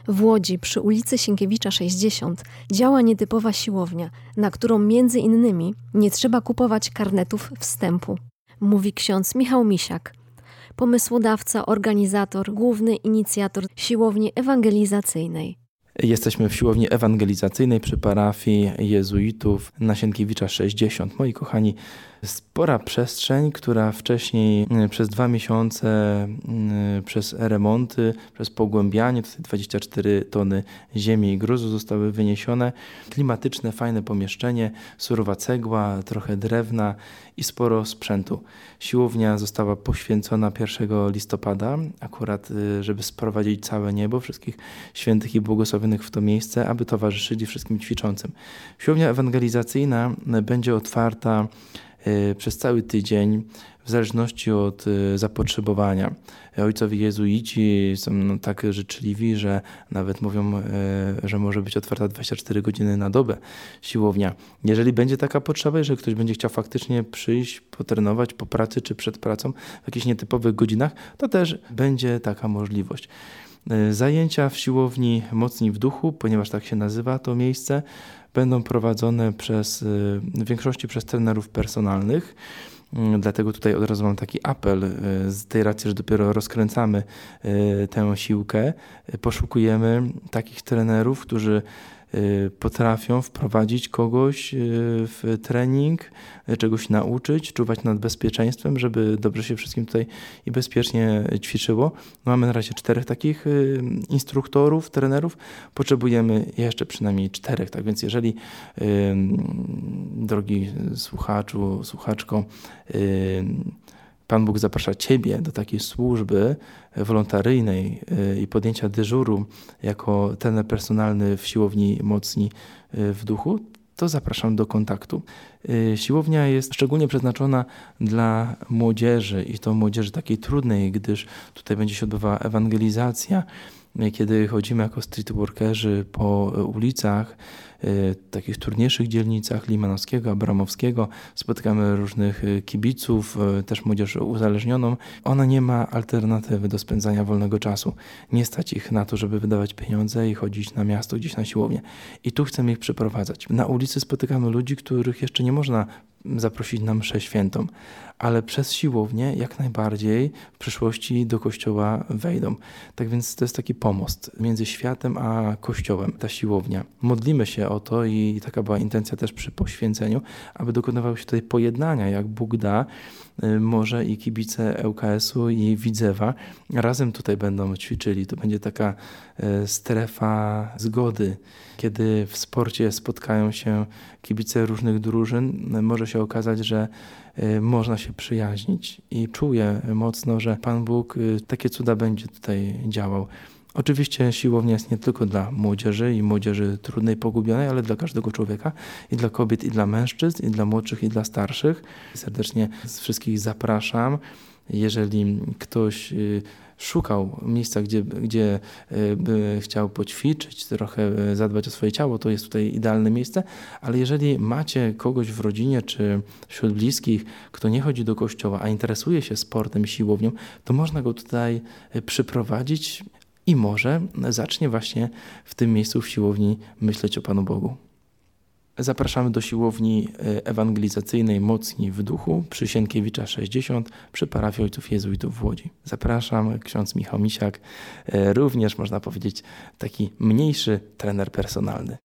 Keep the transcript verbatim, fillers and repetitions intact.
W Łodzi przy ulicy Sienkiewicza sześćdziesiąt działa nietypowa siłownia, na którą między innymi nie trzeba kupować karnetów wstępu. Mówi ksiądz Michał Misiak, pomysłodawca, organizator, główny inicjator siłowni ewangelizacyjnej. Jesteśmy w siłowni ewangelizacyjnej przy parafii jezuitów na Sienkiewicza sześćdziesiąt. Moi kochani, spora przestrzeń, która wcześniej przez dwa miesiące, przez remonty, przez pogłębianie, tutaj dwadzieścia cztery tony ziemi i gruzu zostały wyniesione. Klimatyczne, fajne pomieszczenie, surowa cegła, trochę drewna i sporo sprzętu. Siłownia została poświęcona pierwszego listopada, akurat żeby sprowadzić całe niebo, wszystkich świętych i błogosławionych w to miejsce, aby towarzyszyli wszystkim ćwiczącym. Siłownia ewangelizacyjna będzie otwarta przez cały tydzień, w zależności od zapotrzebowania. Ojcowie jezuici są no, tak życzliwi, że nawet mówią, że może być otwarta dwadzieścia cztery godziny na dobę siłownia. Jeżeli będzie taka potrzeba, jeżeli ktoś będzie chciał faktycznie przyjść, potrenować po pracy czy przed pracą w jakichś nietypowych godzinach, to też będzie taka możliwość. Zajęcia w siłowni Mocni w Duchu, ponieważ tak się nazywa to miejsce, będą prowadzone przez, w większości przez trenerów personalnych. Dlatego tutaj od razu mam taki apel z tej racji, że dopiero rozkręcamy tę siłkę. Poszukujemy takich trenerów, którzy potrafią wprowadzić kogoś w trening, czegoś nauczyć, czuwać nad bezpieczeństwem, żeby dobrze się wszystkim tutaj i bezpiecznie ćwiczyło. Mamy na razie czterech takich instruktorów, trenerów. Potrzebujemy jeszcze przynajmniej czterech. Tak więc jeżeli, drogi słuchaczu, słuchaczko, Pan Bóg zaprasza Ciebie do takiej służby wolontaryjnej i podjęcia dyżuru jako trener personalny w siłowni Mocni w Duchu, to zapraszam do kontaktu. Siłownia jest szczególnie przeznaczona dla młodzieży i to młodzieży takiej trudnej, gdyż tutaj będzie się odbywała ewangelizacja. Kiedy chodzimy jako streetworkerzy po ulicach, takich trudniejszych dzielnicach Limanowskiego, Abramowskiego, spotykamy różnych kibiców, też młodzież uzależnioną. Ona nie ma alternatywy do spędzania wolnego czasu. Nie stać ich na to, żeby wydawać pieniądze i chodzić na miasto, gdzieś na siłownię. I tu chcemy ich przyprowadzać. Na ulicy spotykamy ludzi, których jeszcze nie można zaprosić na mszę świętą, ale przez siłownię jak najbardziej w przyszłości do kościoła wejdą. Tak więc to jest taki pomost między światem a kościołem, ta siłownia. Modlimy się o to i taka była intencja też przy poświęceniu, aby dokonywały się tutaj pojednania, jak Bóg da. Może i kibice L K S-u i Widzewa razem tutaj będą ćwiczyli. To będzie taka strefa zgody, kiedy w sporcie spotkają się kibice różnych drużyn. Może się okazać, że można się przyjaźnić i czuję mocno, że Pan Bóg takie cuda będzie tutaj działał. Oczywiście siłownia jest nie tylko dla młodzieży i młodzieży trudnej, pogubionej, ale dla każdego człowieka i dla kobiet, i dla mężczyzn, i dla młodszych, i dla starszych. Serdecznie wszystkich zapraszam. Jeżeli ktoś szukał miejsca, gdzie, gdzie by chciał poćwiczyć, trochę zadbać o swoje ciało, to jest tutaj idealne miejsce, ale jeżeli macie kogoś w rodzinie czy wśród bliskich, kto nie chodzi do kościoła, a interesuje się sportem i siłownią, to można go tutaj przyprowadzić i może zacznie właśnie w tym miejscu w siłowni myśleć o Panu Bogu. Zapraszamy do siłowni ewangelizacyjnej Mocni w Duchu przy Sienkiewicza sześćdziesiąt przy parafii Ojców Jezuitów w Łodzi. Zapraszam, ksiądz Michał Misiak, również można powiedzieć taki mniejszy trener personalny.